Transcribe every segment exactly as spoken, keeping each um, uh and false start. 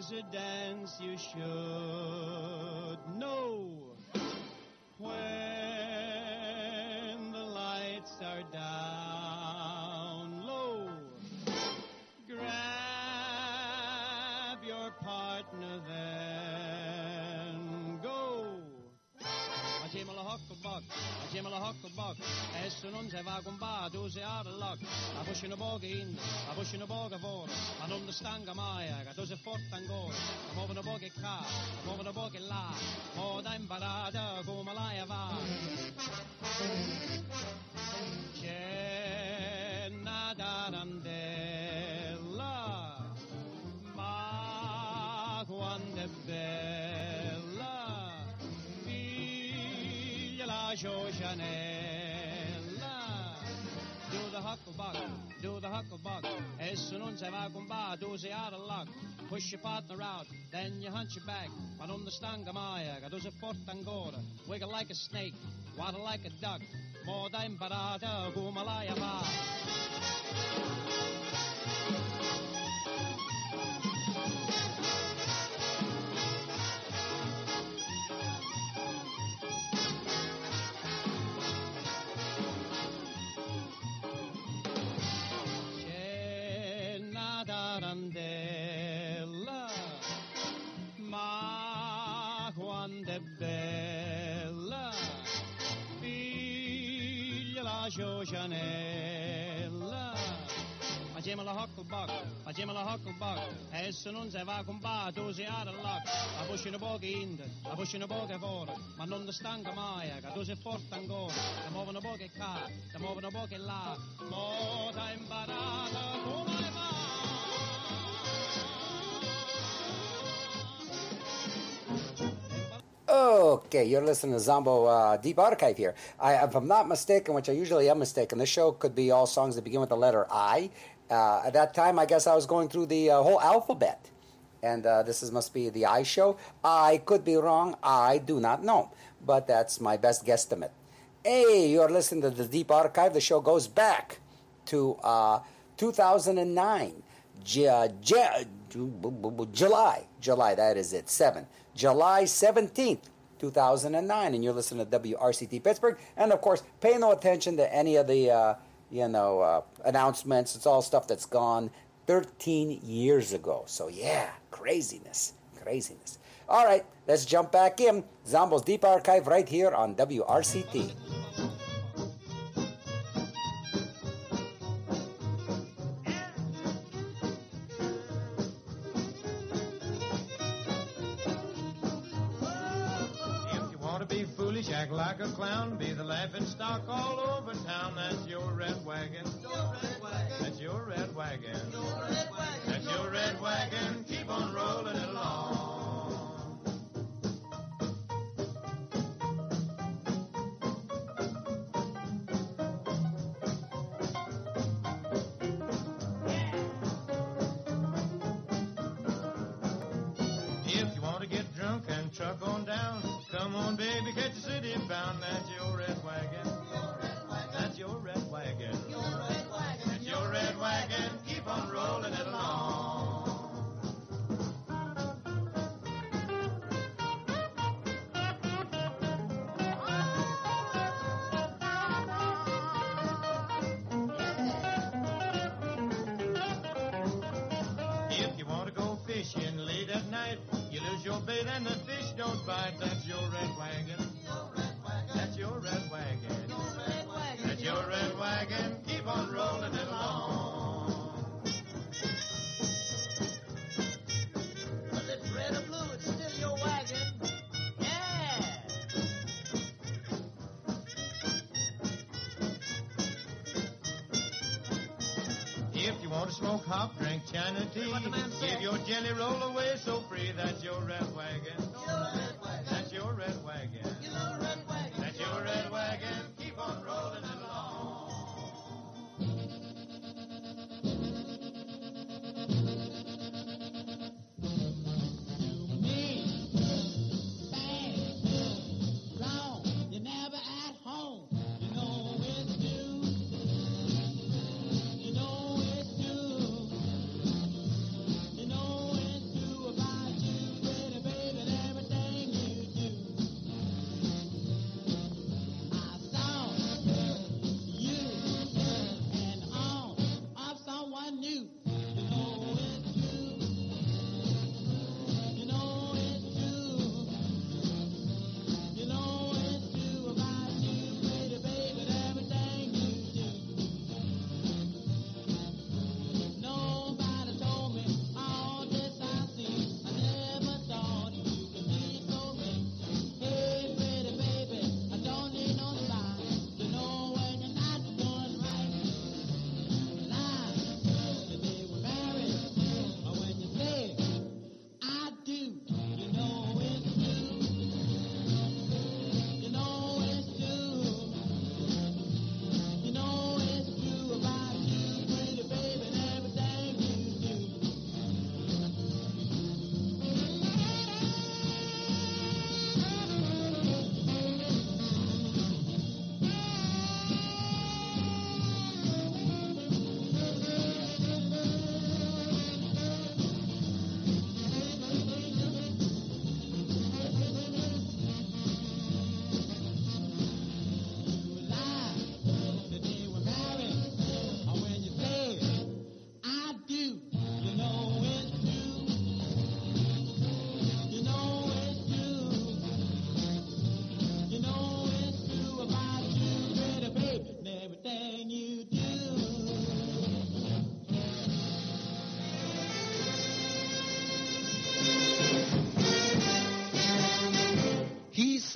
is a dance you should know. When the lights are down low, grab your partner then go. Jimala Hucklebuck, Jimala Hucklebuck, es un onze vagumba, du ze out of luck. A bush in a bog in, a bush in a bog of ore, an on the stanga maya, a doze fort angora, a move in a bog car, a move in a bog la, o da imbarada, go malaya va. Cena d'arandella, ma quando è bella. La Josianella. Do the hucklebuck, do the hucklebuck. As soon as I come by, do the out of luck. Push your partner out, then you hunch your back. But on the stangamaya, does a fort angora. Wiggle like a snake, waddle like a duck. More than barata, gumalaya va. Tarandella, ma quando è bella, figlia la Josianella. A Jimala Hucklebuck, a Jimala Hucklebuck, as soon as I va con ba, tu sei out of luck. A bush in a bog in, a bush in a bog of ore, ma non the stanga maia, che tu sei forte ancora. Da muove una bog e ca, da muove una bog e là, mo t'ha imparata come va. Okay, you're listening to Zombo uh, Deep Archive here. I, if I'm not mistaken, which I usually am mistaken, this show could be all songs that begin with the letter I. Uh, at that time, I guess I was going through the uh, whole alphabet. And uh, this is, must be the I show. I could be wrong. I do not know. But that's my best guesstimate. Hey, you're listening to the Deep Archive. The show goes back to uh, two thousand nine. J- J- July, July, that is it, seven. July seventeenth, two thousand nine, and you're listening to W R C T Pittsburgh. And, of course, pay no attention to any of the, uh, you know, uh, announcements. It's all stuff that's gone thirteen years ago. So, yeah, craziness, craziness. All right, let's jump back in. Zombo's Deep Archive right here on W R C T. Act like a clown, be the laughing stock all over town. That's your red wagon. Your red wagon. That's your red wagon. Your red wagon. That's your red wagon. Keep on rolling it along. If you want to get drunk and truck on down, come on, baby, catch a city bound. That's your red wagon. Your red wagon. That's your red wagon. Your red wagon. That's your red wagon. Keep on rolling it along. If you want to go fishing late at night, you lose your bait and the fish don't bite. That's your red wagon. Your red wagon. That's your red wagon. Your red wagon. That's your red wagon. Keep on rolling it along. Whether it's red or blue, it's still your wagon. Yeah. If you want to smoke hop, drink China tea, What the man said. give your jelly roll away so free. That's your red wagon. Your red wagon. That's your red wagon. Your red wagon. That's your red wagon. Keep on rolling it along. You're never at home. You know it's due. You know it's due. You know it's due about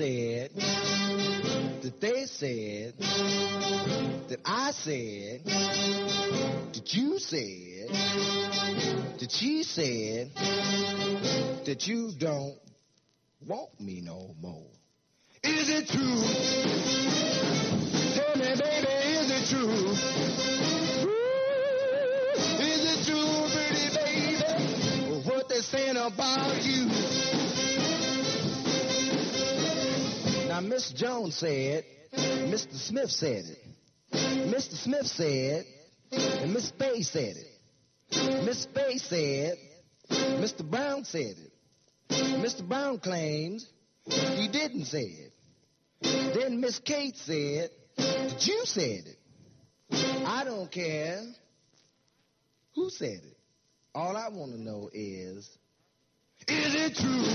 said, that they said, that I said, that you said, that she said, that you don't want me no more. Is it true? Tell me, baby, is it true? Ooh, is it true, pretty baby, what they're saying about you? Now, Miss Jones said, Mister Smith said it. Mister Smith said, and Miss Spade said it. Miss Spade said, Mister Brown said it. Mister Brown claims he didn't say it. Then Miss Kate said that you said it. I don't care who said it. All I want to know is, is it true?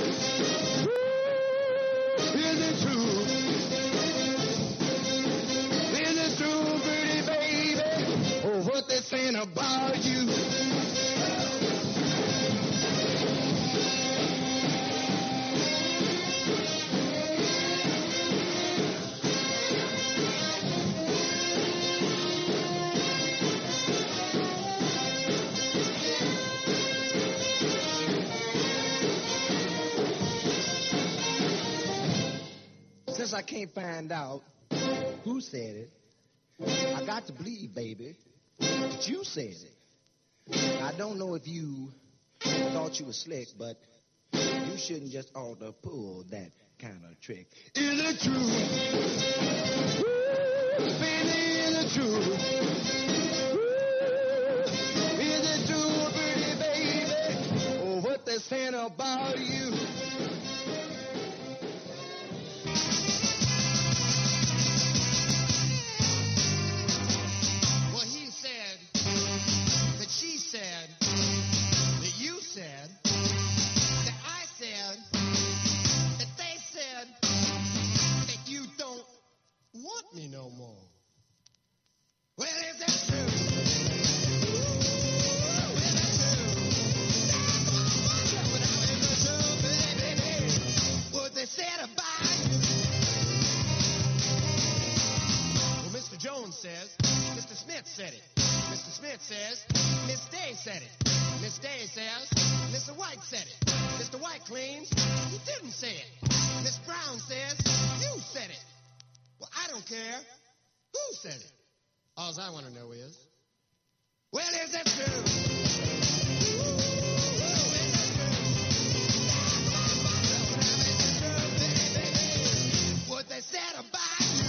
Is it true? Is it true, pretty baby? Oh, what they're saying about you? Since I can't find out who said it, I got to believe, baby, that you said it. I don't know if you thought you were slick, but you shouldn't just ought to pull that kind of trick. Is it true? Woo, baby, is it true? Woo, is it true, pretty baby? Oh, what they're saying about you? Me no more. Well, is that true? Ooh, is that true? Baby, what they said about you? Well, Mister Jones says, Mister Smith said it. Mister Smith says, Miss Day said it. Miss Day says, Mister White said it. Mister White claims he didn't say it. Miss Brown says, you said it. Well, I don't care who said it. All I want to know is, well, is that true? Ooh, is that true? What they said about you?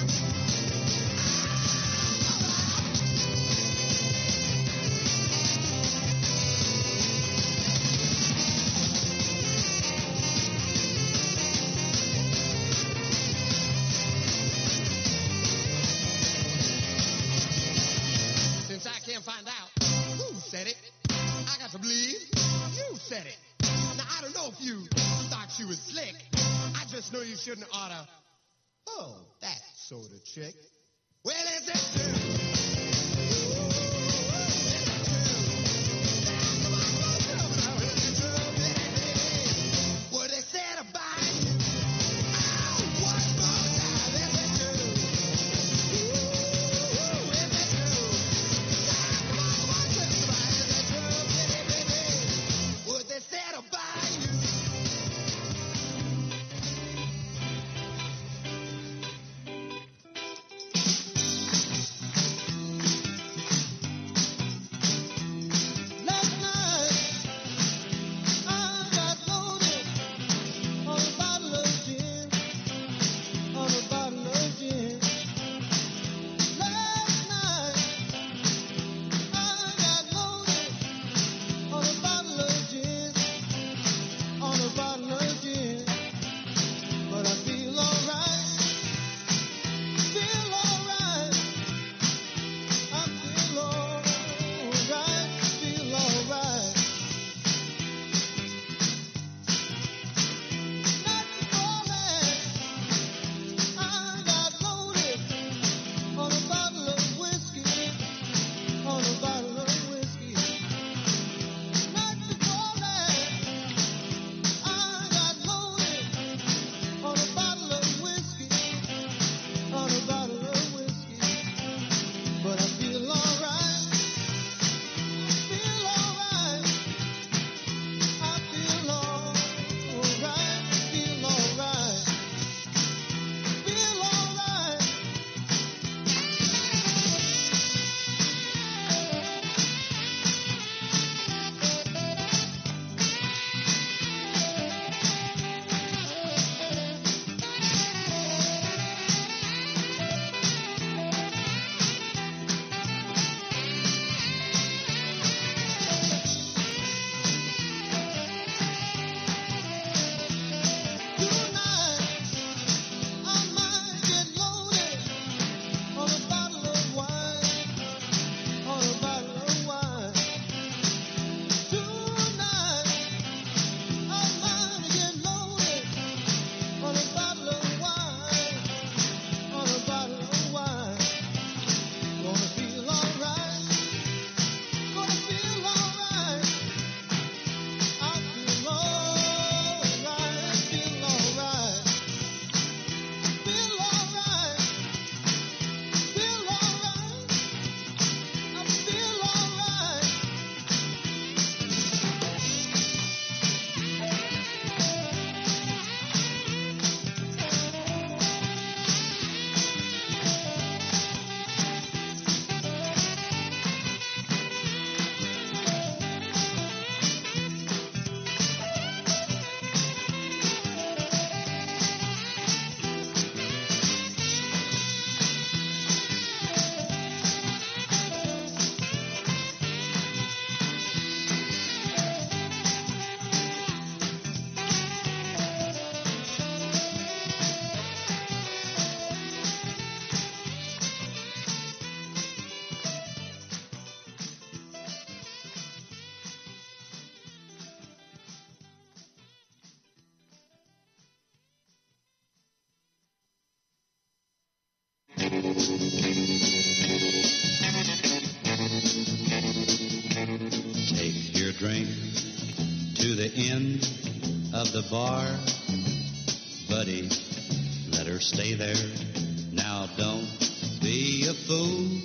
Can't find out who said it. I got to believe you said it. Now, I don't know if you thought you was slick. I just know you shouldn't oughta. Oh, that sort of trick. Well, is that true? What they said about you? Oh, one more time. Is that true? Ooh, is that true? What they said about you? Take your drink to the end of the bar, buddy, let her stay there. Now don't be a fool.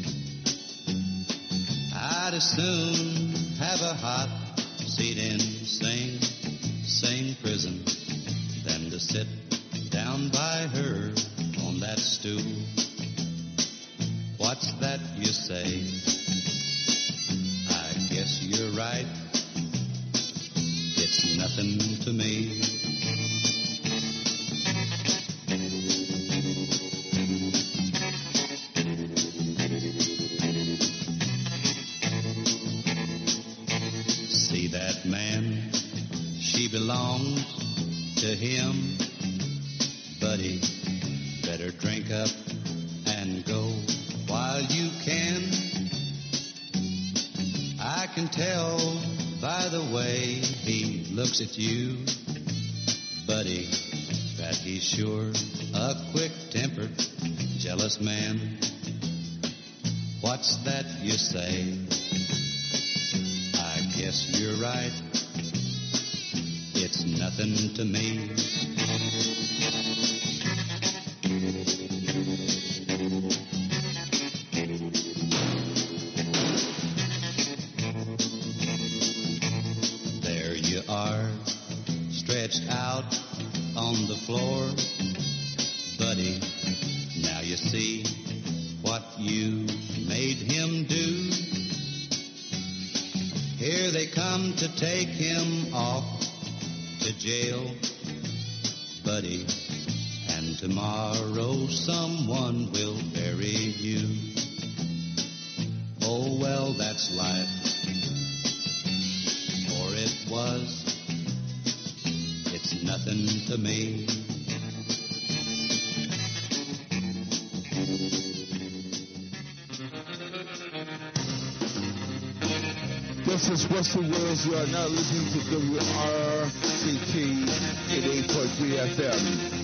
I'd as soon have a hot seat in same, same prison than to sit down by her on that stool. What's that you say? I guess you're right. It's nothing to me. See that man? She belongs to him. Buddy, better drink up and go while you can. I can tell by the way he looks at you, buddy, that he's sure a quick-tempered, jealous man. What's that you say? I guess you're right. It's nothing to me. Stretched out on the floor, buddy, now you see what you made him do. Here they come to take him off to jail, buddy, and tomorrow someone will bury you. Oh, well, that's life, or it was. It's nothing to me. This is Russell Wills. You are now listening to W R C T eighty-eight point three F M.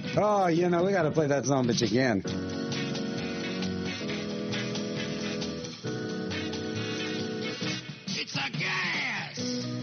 Oh, you know, we got to play that song bitch again. It's a gas!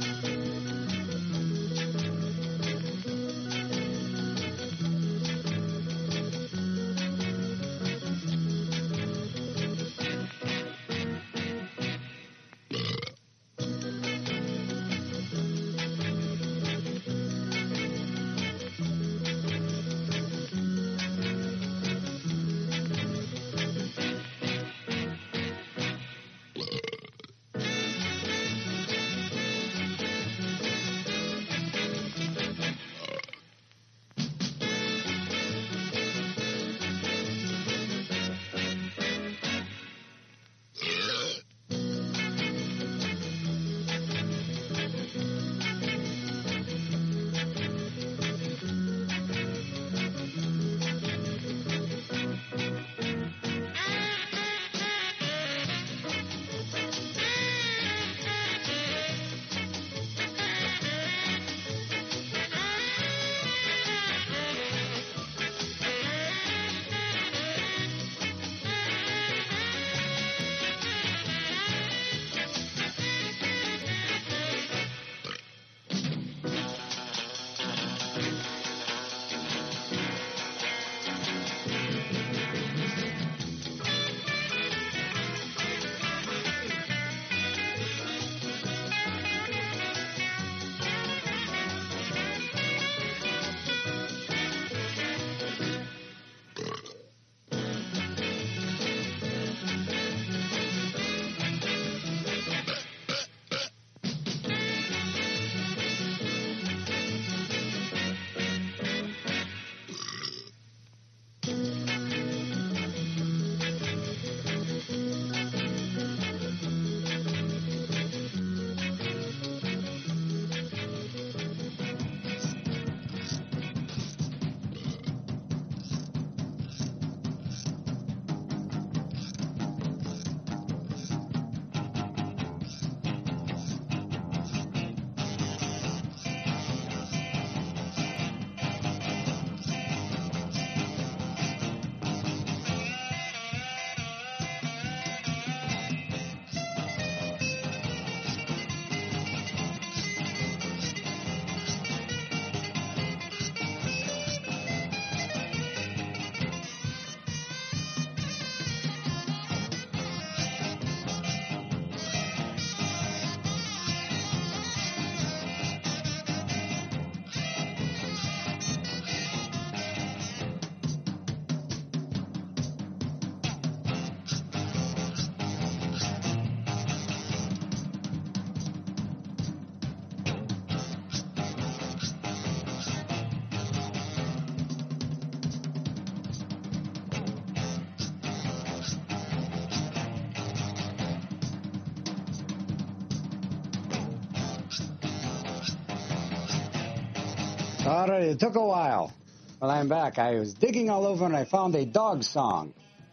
All right, it took a while. Well, I'm back. I was digging all over and I found a dog song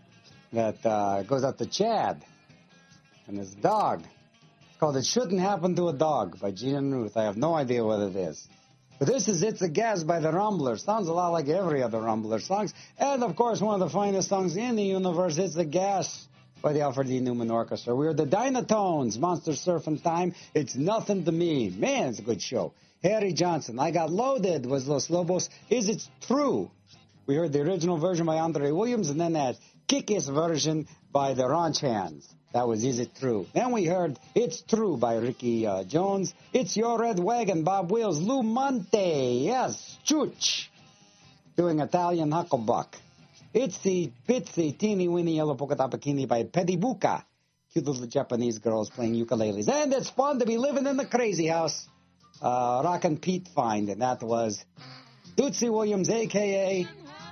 that uh, goes out to Chad and his dog. It's called It Shouldn't Happen to a Dog by Gene and Ruth. I have no idea what it is. But this is It's a Gas by the Rumblers. Sounds a lot like every other Rumbler songs. And, of course, one of the finest songs in the universe, It's a Gas by the Alfred E. Newman Orchestra. We're the Dynatones, Monster Surfing Time. It's nothing to me. Man, it's a good show. Harry Johnson, I Got Loaded was Los Lobos. Is It True? We heard the original version by Andre Williams and then that kick-ass version by the Ranch Hands. That was Is It True? Then we heard It's True by Ricky uh, Jones. It's Your Red Wagon, Bob Wills. Lou Monte, yes, Chooch, doing Italian Hucklebuck. It's the Pitsy Teeny Weeny Yellow Polka Dot Bikini by Pedibuka. Cute little Japanese girls playing ukuleles. And it's fun to be living in the crazy house. Uh, Rockin' Pete Find, and that was Tootsie Williams, a k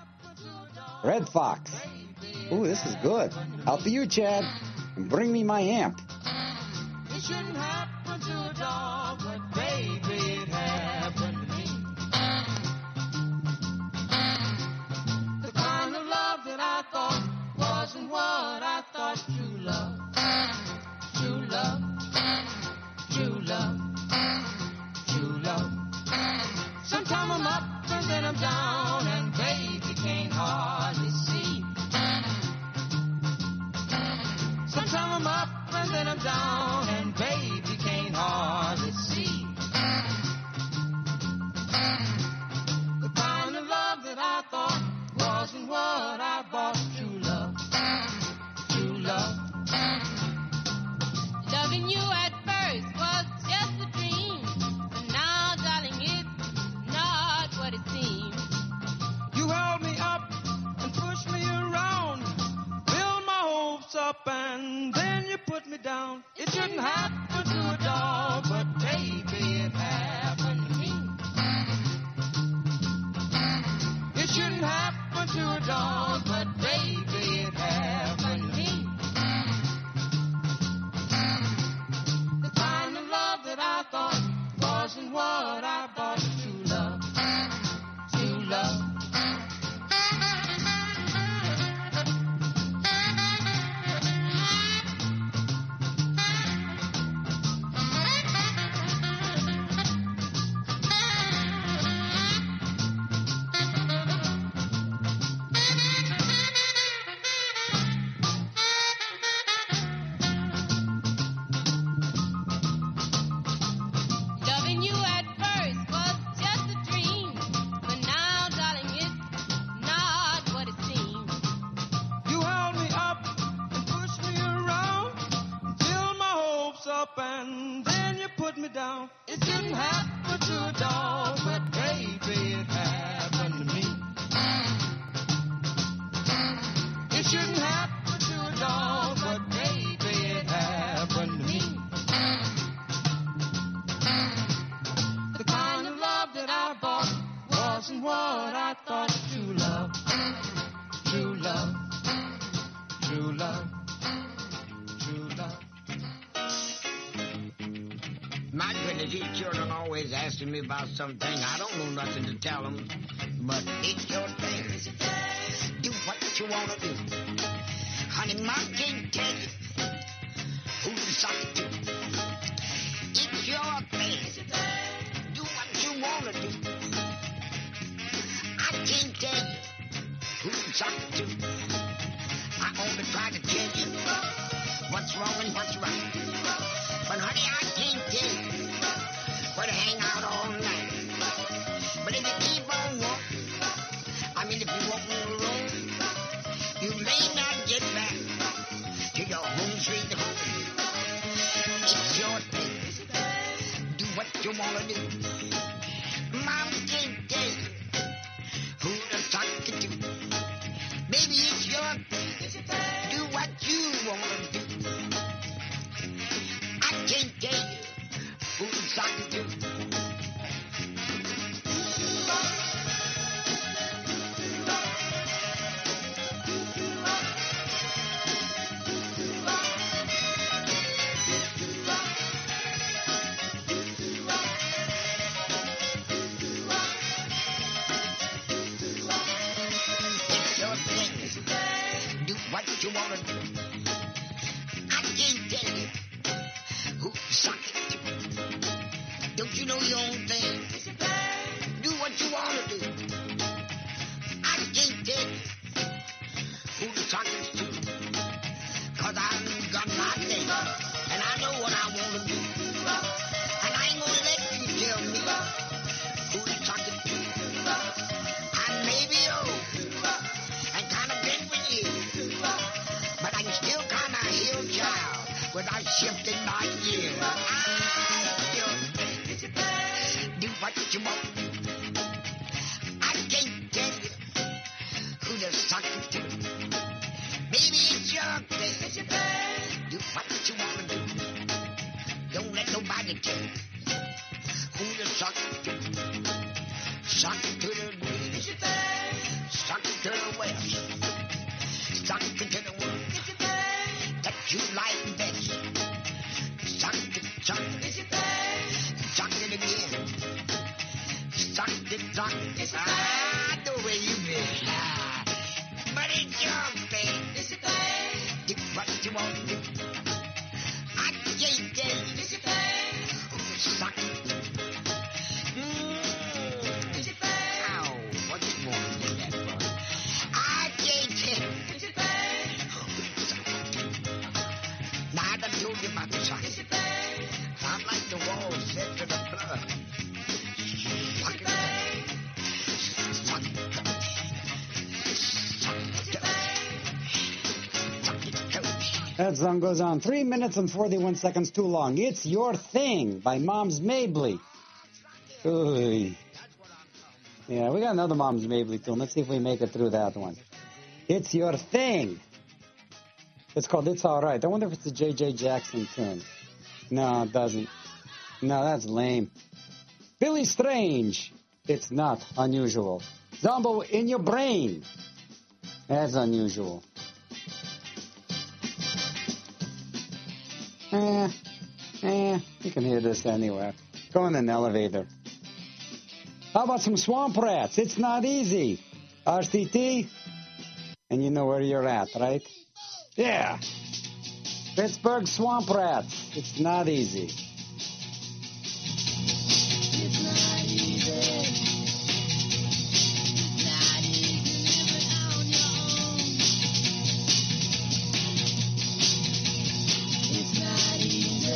a. Red Fox. Ooh, this is good. Out to you, Chad. And bring me my amp. It shouldn't happen to a dog, but baby, it happened to me. The kind of love that I thought wasn't what I thought true love. True love. True love. True love. Sometimes I'm up and then I'm down, and baby, set him down, and baby can't hardly see. The kind of love that I thought wasn't what I bought. True love, true love. Loving you at first was just a dream, but now, darling, it's not what it seems. You held me up and pushed me around, build my hopes up and then you put me down. It shouldn't happen to a dog, but baby, it happened to me. It shouldn't happen to a dog, but baby, it happened to me. The kind of love that I thought wasn't what I bought. True love, true love. Loving you at first was just a dream, but now, darling, it's not what it seems. You held me up and pushed me around, build my hopes up and then you put me down. It shouldn't happen to a dog, but baby, it happened to me. It shouldn't happen to a dog, but baby, it happened to me. The kind of love that I bought wasn't what I thought. True love, true love, true love, true love. My goodness, these children always asking me about something. I don't know nothing to tell them, but it's your thing. Do what you want to do. Honey, Mom can't tell you who to suck it to. It's your thing. Do what you want to do. I can't tell you who to suck it to. I only try to tell you what's wrong and what's right. But honey, I can't tell you where to hang out all night. But if you keep on walking, I mean if you walk on the road, you may not get back to your home sweet home. It's your thing. Do what you want to do. Mom can't tell you who to talk to. Baby, it's your thing. Do what you want to do. I can't tell you who to talk to. It's your thing. Do what you want to do. I can't tell you who to suck it to. Don't you know your own thing? Do what you want to do. I can't tell you who to suck it to. Cause I've got my thing. And I know what I want to do. And I ain't gonna let you tell me who to suck it to. I may be old and kind of bent with you, but I'm still kind of hill child without shifting my gear. I still think, do what you want. I can't tell you who to suck it to. Maybe it's your thing. Do what you want to do. Don't let nobody tell you who to suck it to. Suck it to the east. Suck it to the west. Suck it to the west. That you like best. Suck it, suck it. Suck it again. Suck it, suck it. Ah, the way you been. Ah. But it's your thing. Do what you want to do. I can't tell you who to suck it to. Ow, what you want to do that for? I can't tell you who to suck it to. Now, I done told you That song goes on three minutes and forty-one seconds too long. It's Your Thing by Moms Mabley. Ooh. Yeah, we got another Moms Mabley tune. Let's see if we make it through that one. It's Your Thing. It's called It's All Right. I wonder if it's a J J Jackson tune. No, it doesn't. No, that's lame. Billy Strange. It's Not Unusual. Zombo in Your Brain. That's unusual. Eh, eh, you can hear this anywhere. Go in an elevator. How about some Swamp Rats? It's Not Easy. R C T, and you know where you're at, right? Yeah. Pittsburgh Swamp Rats. It's Not Easy. It's not easy. It's not easy living on your own. It's not easy.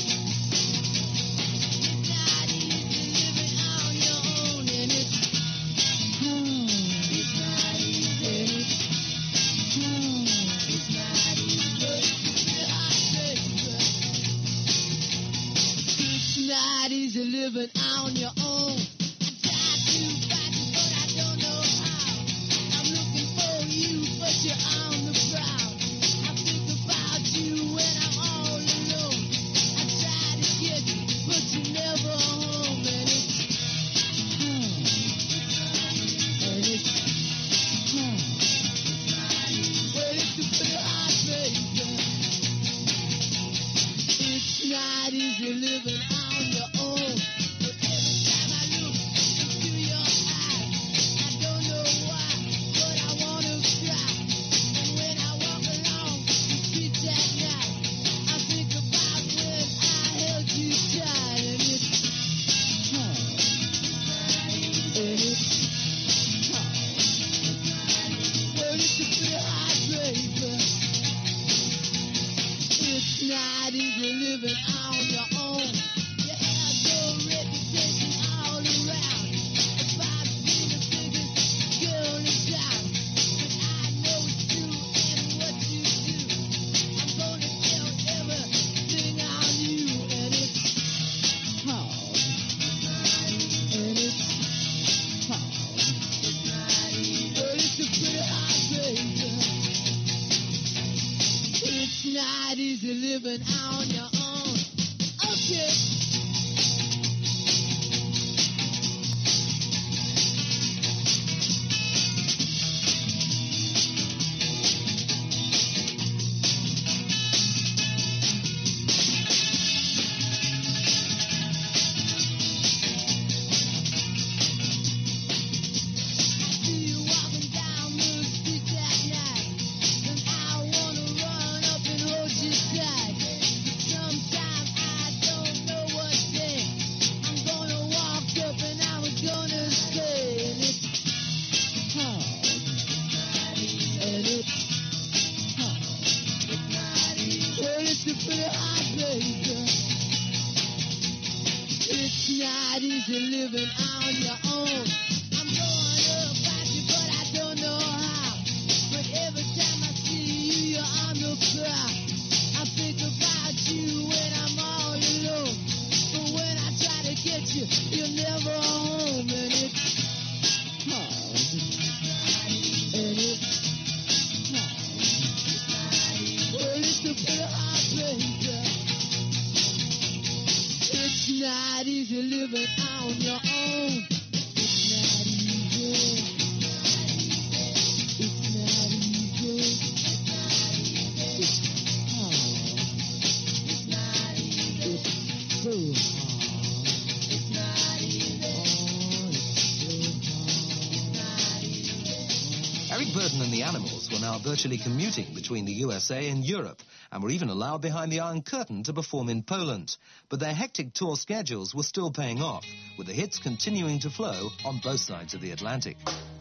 It's not easy living on your own, and it's hmm, it's not easy. Hmm, it's not easy. It's not easy living on your own. I try to find you, but I don't know how. I'm looking for you, but you're on the prowl. I think about you when I'm all alone. I try to get you, but you're never home. And it's, hmm, and it's, hmm, well, it's a pretty hard place. It's not easy living on your own. But every time I look into your eyes, I don't know why, but I wanna cry. And when I walk along the streets at night, I think about when I held you tight. And it's hard. And it's hard. Well, it's a pretty hard place, but it's not easy living on your own. You have no reputation all around. If I've been the biggest girl in town, but I know it's true and what you do. I'm gonna tell everything on you, and it's hard. And it's hard. But it's a pretty hard place. It's not easy living on your own. Okay. See you walking down the street at night, and I wanna run up and hold you tight. Sometimes I don't know what day I'm gonna walk up and I was gonna stay, and it's hard, and it's hard. Well, it's a pretty hard place. It's not easy living on your own. I'm going to find you, but I don't know how. But every time I see you, you're on the prowl. I think about you when I'm all alone. But when I try to get you, you're never home. And it's hard. And it's hard. Well, it's a pretty hard place. It's not easy living on your own. It's not easy. It's not easy. It's hard. It's not easy. It's so hard. It's not easy. Oh, it's so hard. Eric Burden and the Animals were now virtually commuting between the U S A and Europe, and were even allowed behind the Iron Curtain to perform in Poland. But their hectic tour schedules were still paying off, with the hits continuing to flow on both sides of the Atlantic.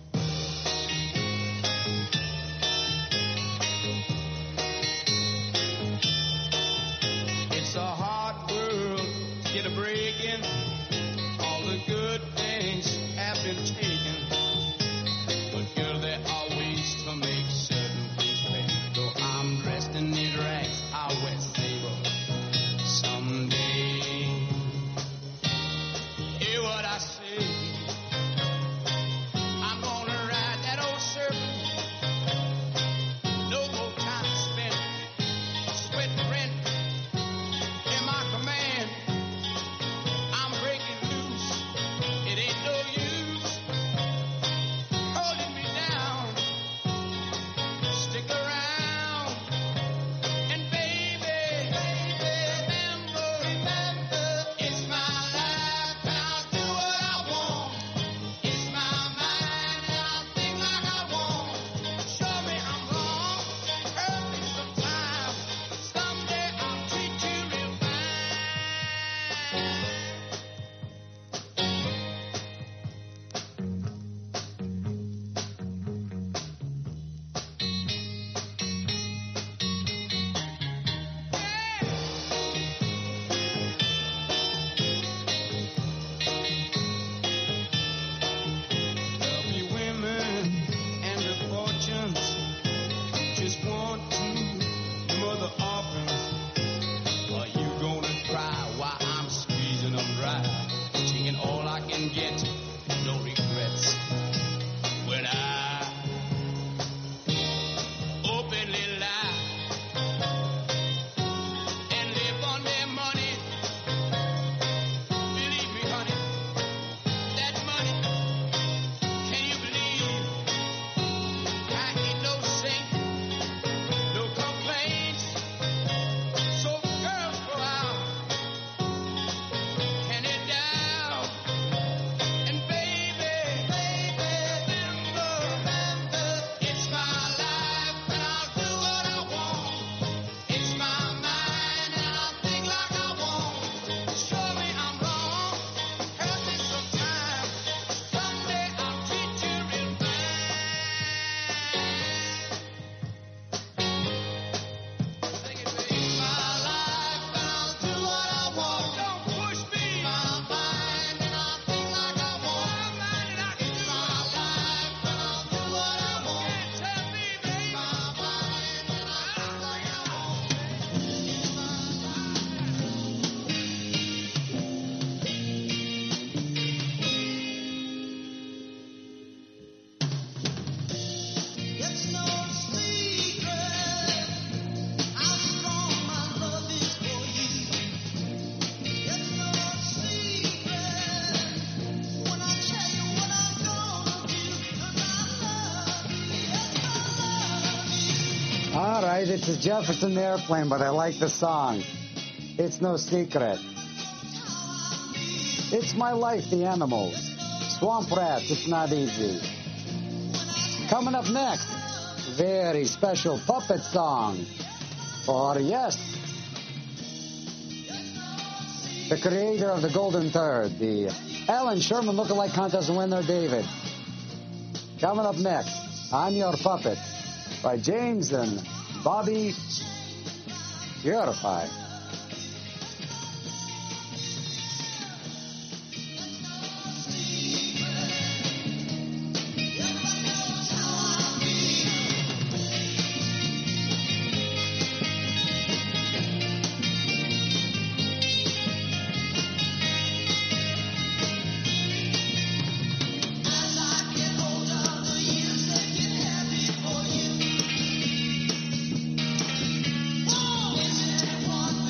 It's a hard world to get a break in. All the good things have been taken. But girl, there are ways to make certain things pay. Though I'm dressed in these rags, right, it's a Jefferson Airplane, but I like the song. It's no secret. It's My Life, the Animals. Swamp Rats, It's Not Easy. Coming up next, very special puppet song for, yes, the creator of the Golden Third, the Alan Sherman Lookalike Contest winner, David. Coming up next, I'm Your Puppet by James and Bobby Purify. One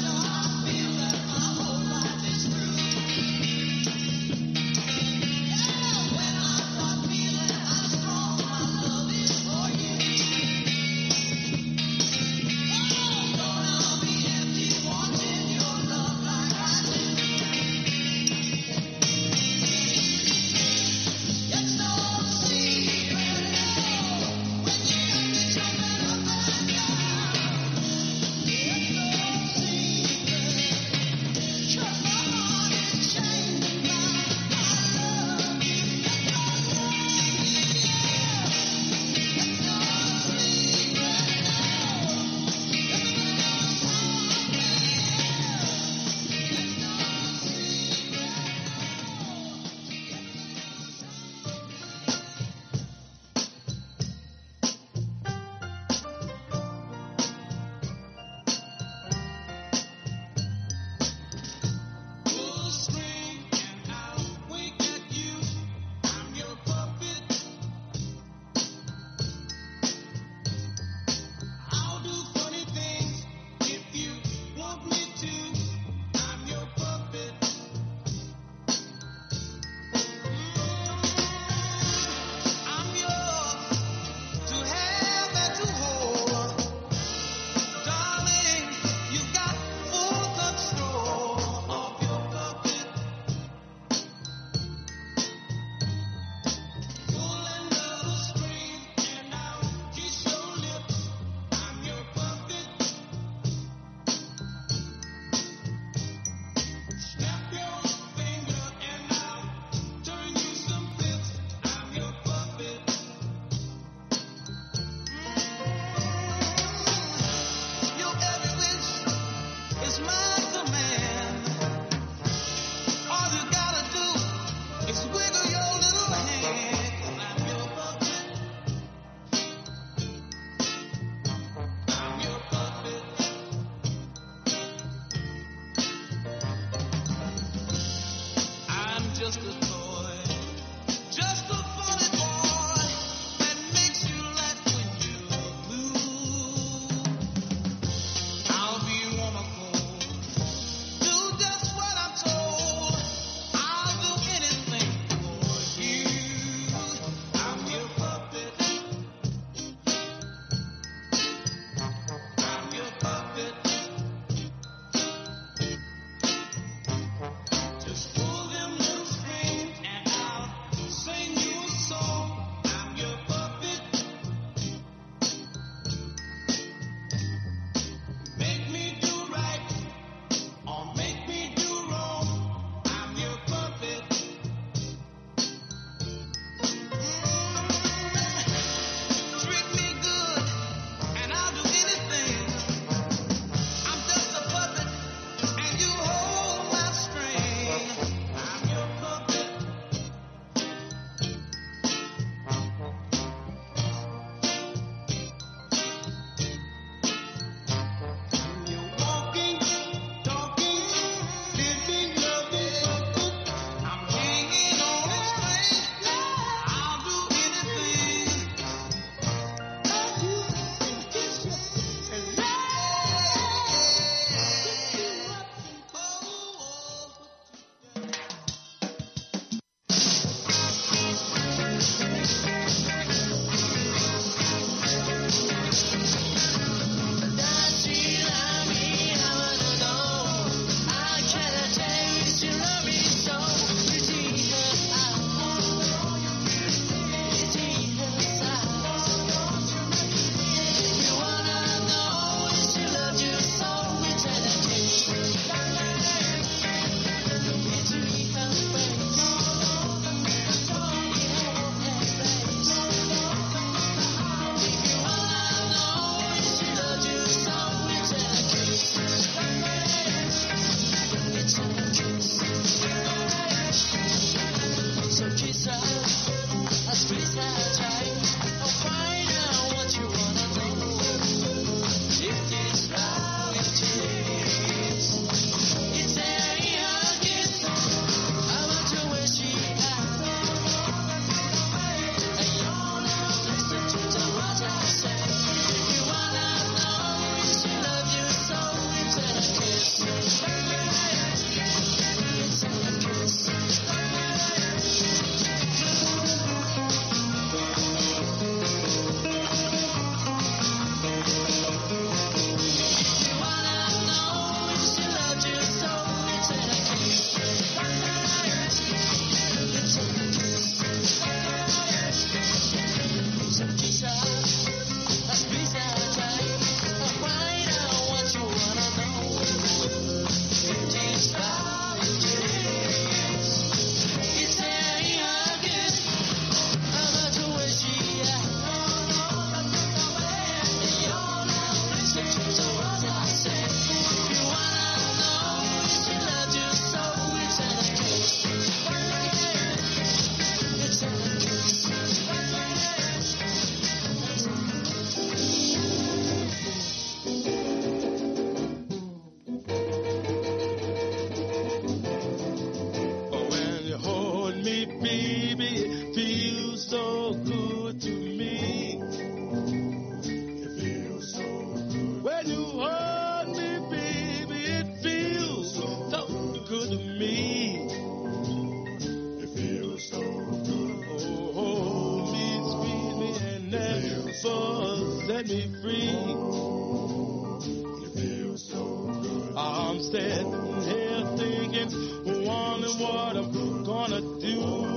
When you hold me, baby, it feels so good to me. It feels so good. When you hold me, baby, it feels so good to me. It feels so good. Oh, hold me, squeeze me, and never set me free. It feels so good. I'm sitting here thinking, wondering what I'm gonna do.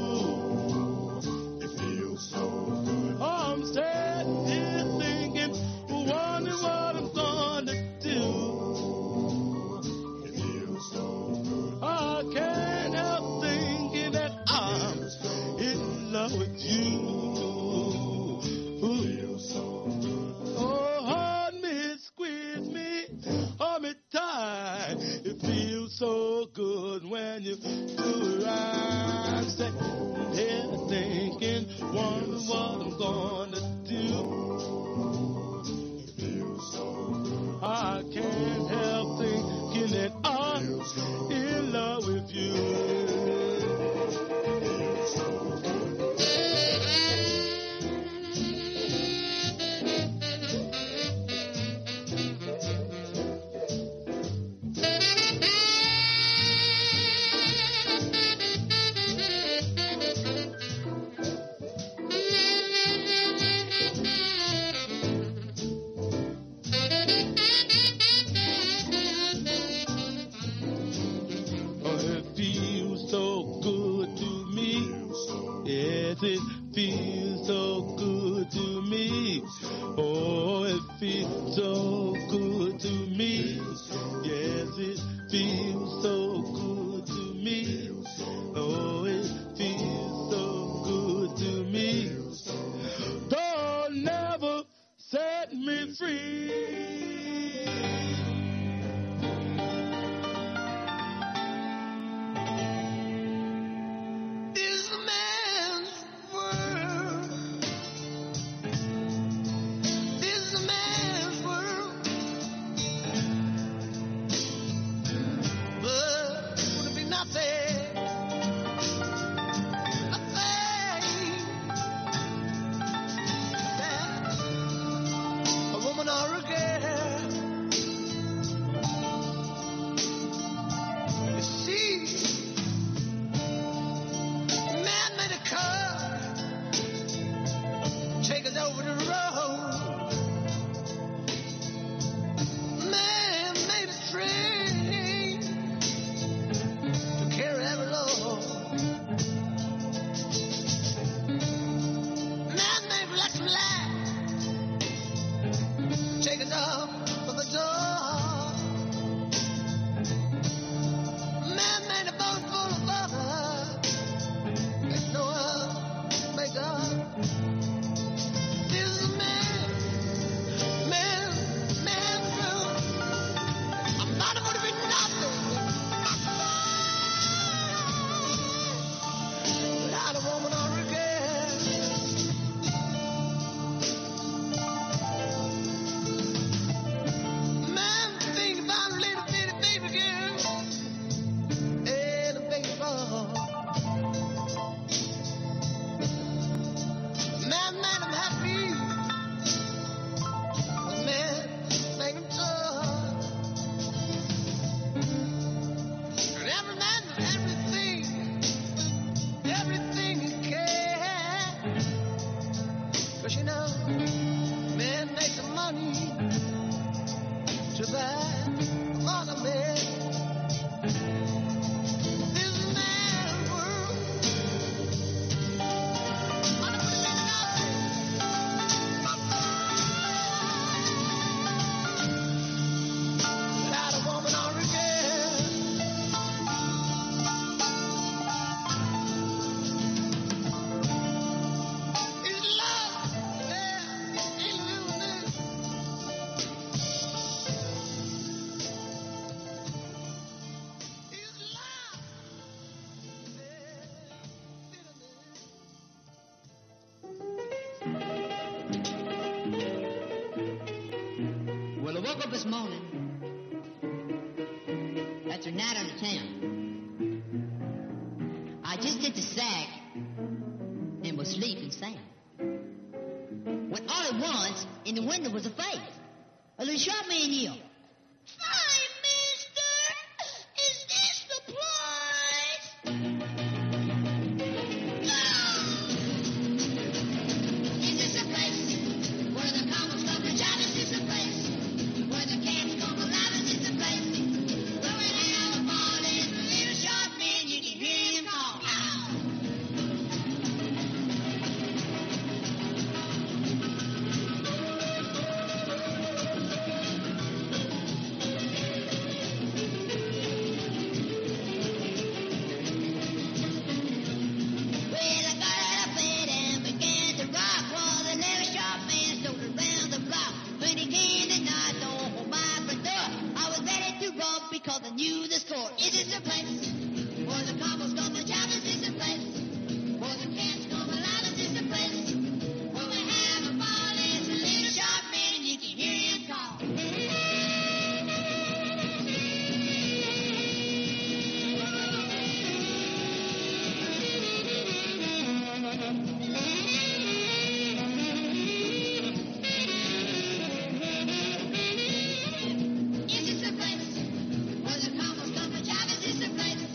It feels so good. I'm sitting here thinking, wondering what I'm gonna do. It feels so good. I can't help thinking that I'm in love with you. It feels so good. Oh, hold me, squeeze me, hold me tight. It feels so good when you do right. Sitting here thinking, wondering what I'm gonna do. It feels so good. I can't help thinking that I'm in love with you. It feels so good. Oh, it feels so good to me. Yes, it feels so good to me. Oh, it feels so good to me. Yes, it feels so good to me. Oh, it feels so good to me. Don't never set me free. This is a man's world. This is a man's world. But would it be nothing? Nothing that a woman or a girl. You see, man made a car, take us over the road. Man made a train to carry every load. Man made black and light, take us up for the door. Man made a boat full of butter. There's no other maker. This is a man, man, man world. I'm not going to be nothing without a woman or a girl. Man, think about a little bitty baby girl and a baby boy. Man made them happy, but man made them tough. And every man does everything, everything he can. 'Cause you know, man makes the money to buy other men. This is man's world. Money would be nothing. Without a woman or a girl. It's love, yeah, ain't living it. night on the town. I just hit the sack and was sleeping sound. When all at once, in the window was a face. A little sharp man yelled, "Hi, mister! Is this the place?" Is this a place where the commons come to job? Is this a place where the cats come alive? Is this a place where we have a ball? Is the little sharp man, you can hear him call. Ow! Well, I got out of bed and began to rock while the little sharp man strode around the block. When he came and knocked on my front door, I was ready to run because I knew the score. Is this a place where the combos come to job? Is this a place where the cats come alive? Is this a place where we have a ball? It's a little sharp man and you can hear him call. Is this a place where the combos come to job? Is this a place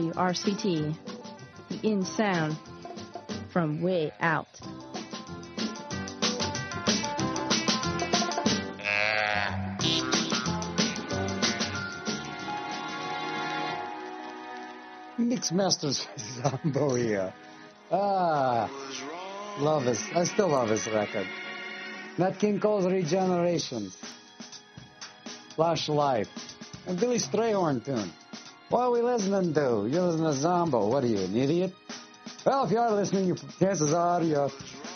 W R C T, the in sound from way out. Mixmasters Zombo here. Ah, love his. I still love his record. Nat King Cole's Regeneration. Flash Life. And Billy Strayhorn tune. What are we listening to? You're listening to Zombo. What are you, an idiot? Well, if you are listening, you, chances are you're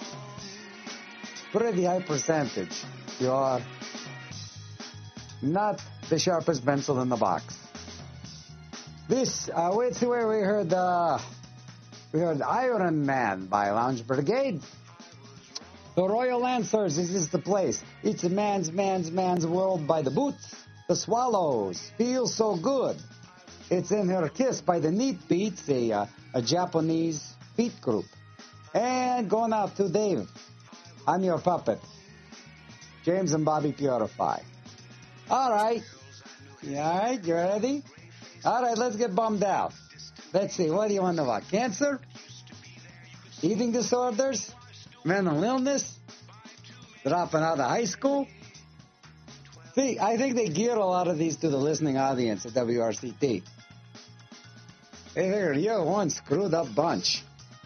pretty high percentage. You are not the sharpest pencil in the box. This, uh, wait, see where we heard, uh, we heard Iron Man by Lounge Brigade. The Royal Lancers, this is the place. It's a man's, man's, man's world by the Boots. The Swallows, Feel So Good. It's In Her Kiss by the Neat Beats, a, uh, a Japanese beat group. And going out to Dave, I'm Your Puppet. James and Bobby Purify. All right. You all right? You ready? All right, let's get bummed out. Let's see, what do you want to know about? Cancer? Eating disorders? Mental illness? Dropping out of high school? See, I think they geared a lot of these to the listening audience at W R C T. They figured, you're one screwed up bunch.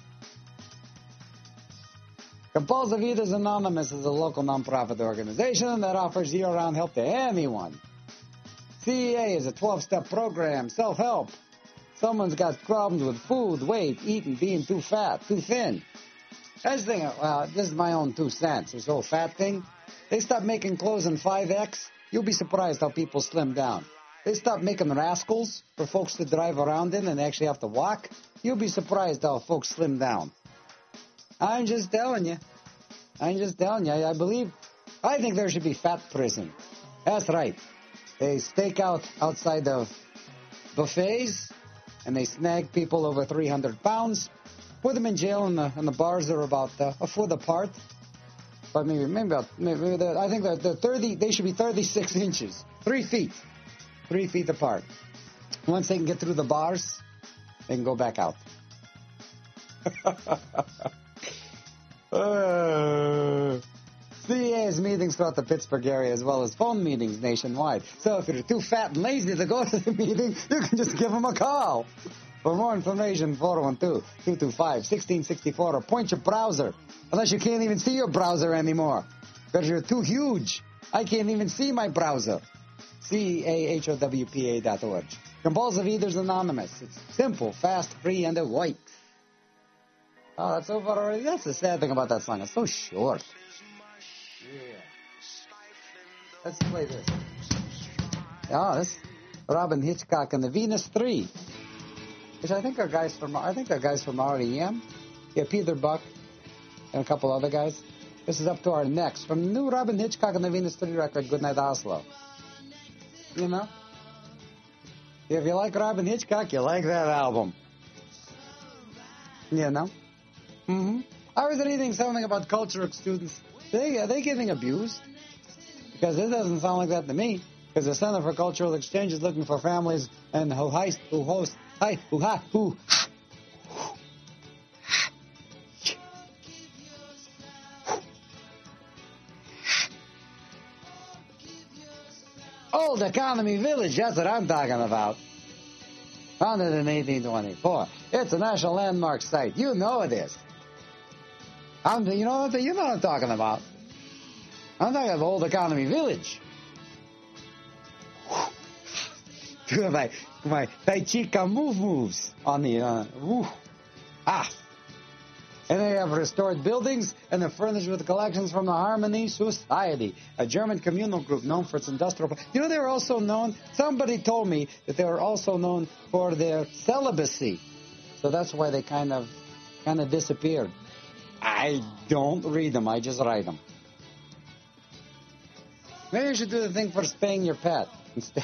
Compulsive Eaters Anonymous is a local nonprofit organization that offers year-round help to anyone. C E A is a twelve-step program, self-help. Someone's got problems with food, weight, eating, being too fat, too thin. I just think, well, this is my own two cents, this whole fat thing. They stop making clothes in five X, you'll be surprised how people slim down. They stop making rascals for folks to drive around in and actually have to walk, you'll be surprised how folks slim down. I'm just telling you. I'm just telling you. I, I believe, I think there should be fat prison. That's right. They stake out outside of buffets, and they snag people over three hundred pounds, put them in jail, and the, and the bars are about uh, a foot apart. But maybe, maybe, about, maybe I think that the thirty, they should be thirty-six inches, three feet, three feet apart. Once they can get through the bars, they can go back out. uh, C E A has meetings throughout the Pittsburgh area as well as phone meetings nationwide. So if you're too fat and lazy to go to the meeting, you can just give them a call. For more information, four one two, two two five, one six six four or point your browser. Unless you can't even see your browser anymore because you're too huge. I can't even see my browser. C A H O W P A dot org. Compulsive Eaters Anonymous. It's simple, fast, free, and it works. Oh, that's so far already. That's the sad thing about that song. It's so short. Yeah. Let's play this. Oh, this Robin Hitchcock and the Venus Three, which I think are guys from I think they're guys from R E M. Yeah, Peter Buck and a couple other guys. This is up to our next from the new Robin Hitchcock and the Venus Three record, Goodnight Oslo. You know, if you like Robin Hitchcock, you like that album. You know. Mm-hmm. I was reading something about cultural students. They, are they getting abused? Because it doesn't sound like that to me. Because the Center for Cultural Exchange is looking for families and who host, who host, hi, who ha, who. Old Economy Village, that's what I'm talking about. Founded in eighteen twenty-four. It's a national landmark site. You know it is. I'm, you know what? You know what I'm talking about. I'm talking about Old Economy Village. Do my my Tai Chi Ka move moves on the uh, woo. Ah. And they have restored buildings and they're furnished with collections from the Harmony Society, a German communal group known for its industrial. You know, they were also known, somebody told me that they were also known for their celibacy. So that's why they kind of kind of disappeared. I don't read them, I just write them. Maybe you should do the thing for spaying your pet instead.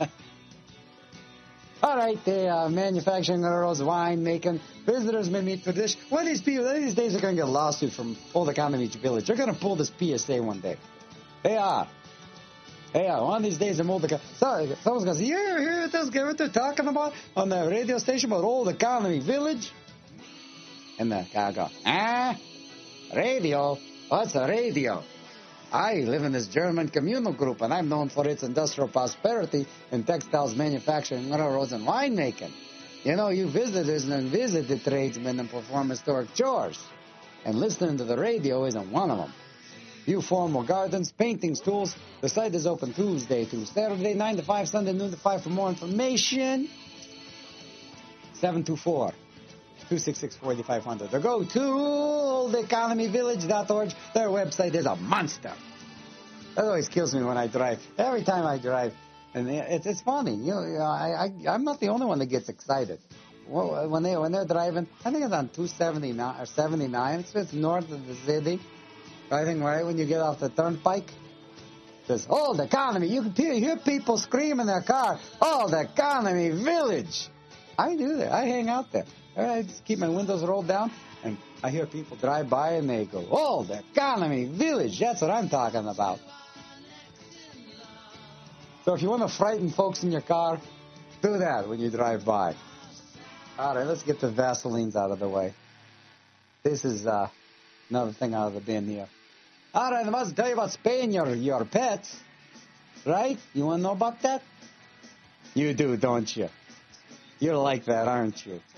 All right, the uh, manufacturing girls, wine making, visitors may meet for dish. One of these people, one of these days, they're going to get a lawsuit from Old Economy Village. They're going to pull this P S A one day. They are. Yeah, one of these days I'm old. So, someone's going to say, you ever hear this guy what they're talking about on the radio station about Old Economy Village? And the guy go, ah, radio? What's a radio? I live in this German communal group, and I'm known for its industrial prosperity in textiles, manufacturing, railroads, and winemaking. You know, you visitors and visit the tradesmen and perform historic chores. And listening to the radio isn't one of them. View formal gardens, paintings, tools. The site is open Tuesday through Saturday, nine to five, Sunday, noon to five. For more information, seven two four, two six six, four five zero zero. Or go to old economy village dot org. Their website is a monster. That always kills me when I drive. Every time I drive. And it's, it's funny. You know, you know I, I, I'm not the only one that gets excited. Well, when, they, when they're driving, I think it's on two seventy-nine or seventy-nine. It's just north of the city. Driving right when you get off the turnpike. This old economy. You can hear people scream in their car, old economy village. I do that. I hang out there. I just keep my windows rolled down, and I hear people drive by, and they go, old economy village. That's what I'm talking about. So if you want to frighten folks in your car, do that when you drive by. All right, let's get the Vaselines out of the way. This is uh, another thing out of the bin here. All right, I must tell you about spaying your, your pets, right? You want to know about that? You do, don't you? You're like that, aren't you?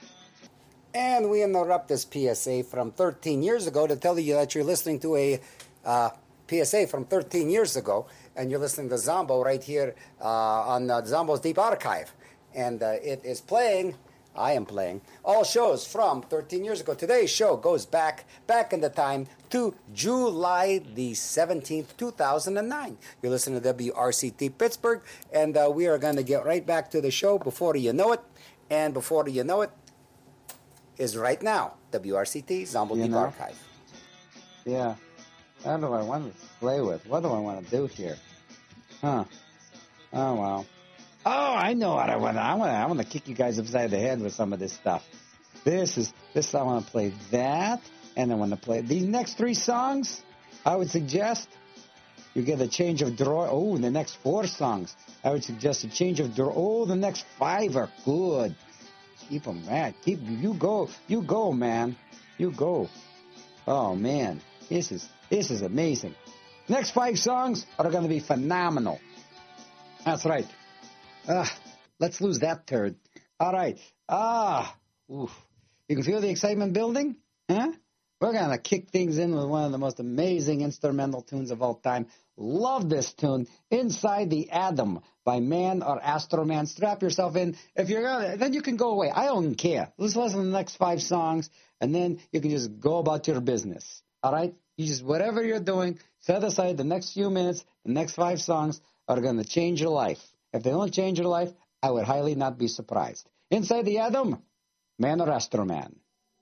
And we interrupt this P S A from thirteen years ago to tell you that you're listening to a uh, P S A from thirteen years ago, and you're listening to Zombo right here uh, on uh, Zombo's Deep Archive. And uh, it is playing... I am playing all shows from thirteen years ago. Today's show goes back, back in the time to July the seventeenth, two thousand nine. You're listening to W R C T Pittsburgh, and uh, we are going to get right back to the show before you know it. And before you know it is right now, W R C T, Zombo You Deep know? Archive. Yeah. What do I want to play with? What do I want to do here? Huh. Oh, well. Oh, I know what I want to. I want to. I want to kick you guys upside the head with some of this stuff. This is this. I want to play that, and I want to play these next three songs. I would suggest you get a change of draw. Oh, the next four songs. I would suggest a change of draw. Oh, the next five are good. Keep them, man. Keep you go. You go, man. You go. Oh man, this is this is amazing. Next five songs are going to be phenomenal. That's right. Ah, let's lose that turd. All right. Ah, oof. You can feel the excitement building? Huh? We're going to kick things in with one of the most amazing instrumental tunes of all time. Love this tune, Inside the Atom by Man or Astro Man. Strap yourself in. If you're gonna, then you can go away. I don't care. Let's listen to the next five songs, and then you can just go about your business. All right? You just, whatever you're doing, set aside the next few minutes. The next five songs are going to change your life. If they don't change your life, I would highly not be surprised. Inside the Atom, Man or Astro Man.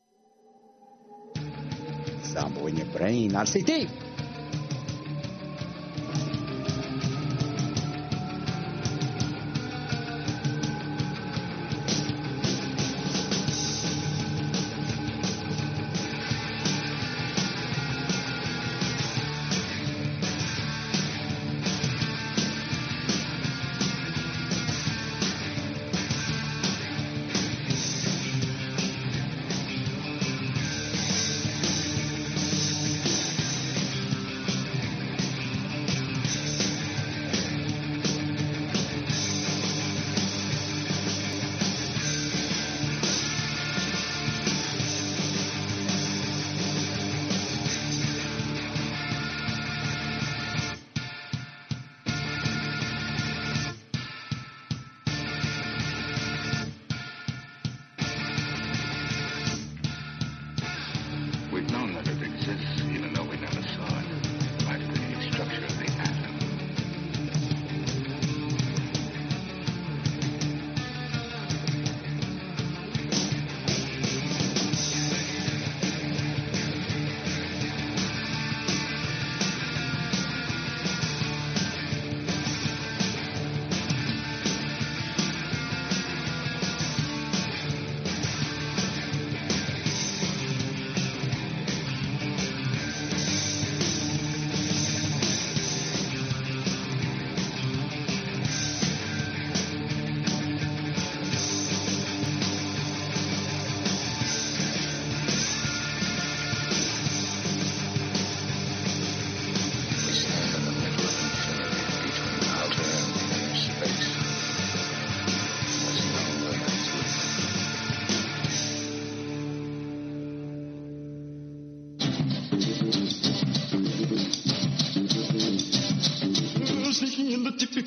Zombo in your brain, R C T.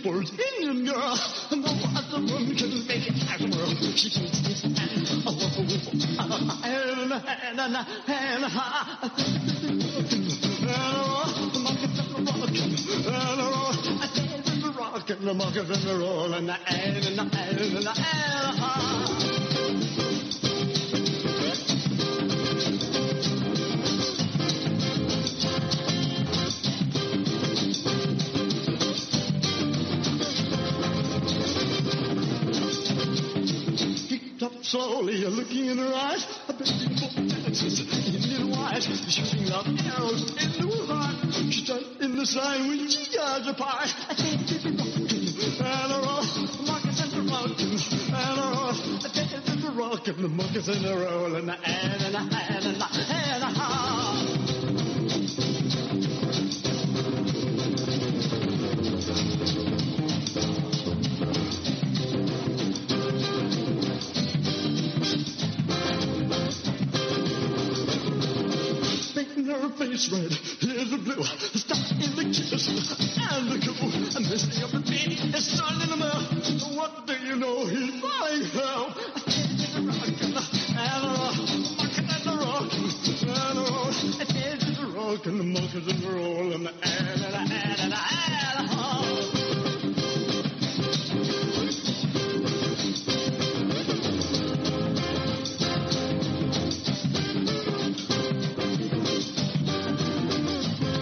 for Indian girl. No other woman can make it as a world. She takes this and a whoop a whoop and a hand and a hand and a hand. The monkey's in the rockin' and a roll. I dance in the rockin', the monkey's in the roll and the hand and the hand and the hand. Slowly, you're looking in her eyes. I bet you both dances Indian white, shooting out arrows into her heart. She turned in the sign when she yards apart. I can't keep it rocking, and a roll, the monkey's in the rocking, and a roll, I can't keep it rocking, the monkey's in the roll, and the hand, and the hand, and the hand, and the hand. Her face red, here's the blue, stuck in the kiss and the cool, and missing up the beat, it's starting in the middle. What